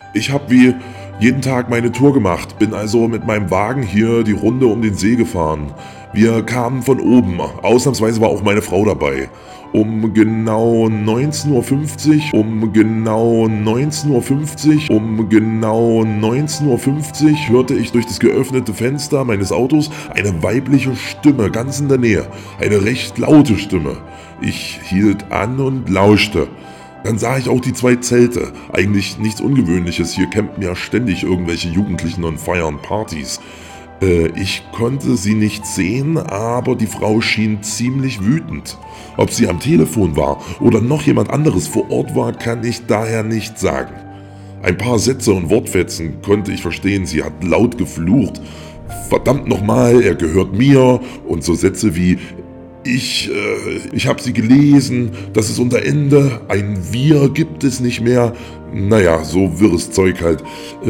Ich habe wie jeden Tag meine Tour gemacht, bin also mit meinem Wagen hier die Runde um den See gefahren. Wir kamen von oben, ausnahmsweise war auch meine Frau dabei. Um genau 19:50 Uhr, um genau 19:50 Uhr, um genau 19:50 Uhr hörte ich durch das geöffnete Fenster meines Autos eine weibliche Stimme ganz in der Nähe, eine recht laute Stimme. Ich hielt an und lauschte. Dann sah ich auch die zwei Zelte. Eigentlich nichts Ungewöhnliches, hier campen ja ständig irgendwelche Jugendlichen und feiern Partys. Ich konnte sie nicht sehen, aber die Frau schien ziemlich wütend. Ob sie am Telefon war oder noch jemand anderes vor Ort war, kann ich daher nicht sagen. Ein paar Sätze und Wortfetzen konnte ich verstehen, sie hat laut geflucht. Verdammt nochmal, er gehört mir und so Sätze wie ich habe sie gelesen, das ist unser Ende, ein Wir gibt es nicht mehr. Naja, so wirres Zeug halt.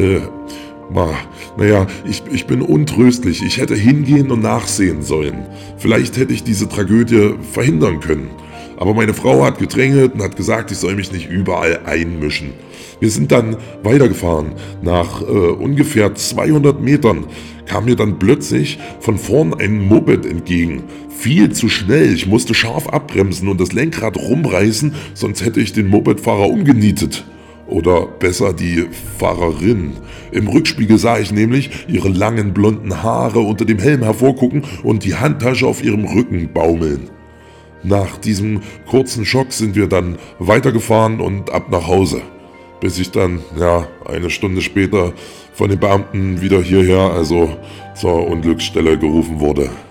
Ich bin untröstlich. Ich hätte hingehen und nachsehen sollen. Vielleicht hätte ich diese Tragödie verhindern können. Aber meine Frau hat gedrängelt und hat gesagt, ich soll mich nicht überall einmischen. Wir sind dann weitergefahren. Nach ungefähr 200 Metern kam mir dann plötzlich von vorn ein Moped entgegen. Viel zu schnell. Ich musste scharf abbremsen und das Lenkrad rumreißen, sonst hätte ich den Mopedfahrer umgenietet. Oder besser die Fahrerin. Im Rückspiegel sah ich nämlich ihre langen blonden Haare unter dem Helm hervorgucken und die Handtasche auf ihrem Rücken baumeln. Nach diesem kurzen Schock sind wir dann weitergefahren und ab nach Hause. Bis ich dann, eine Stunde später von den Beamten wieder hierher, also zur Unglücksstelle gerufen wurde.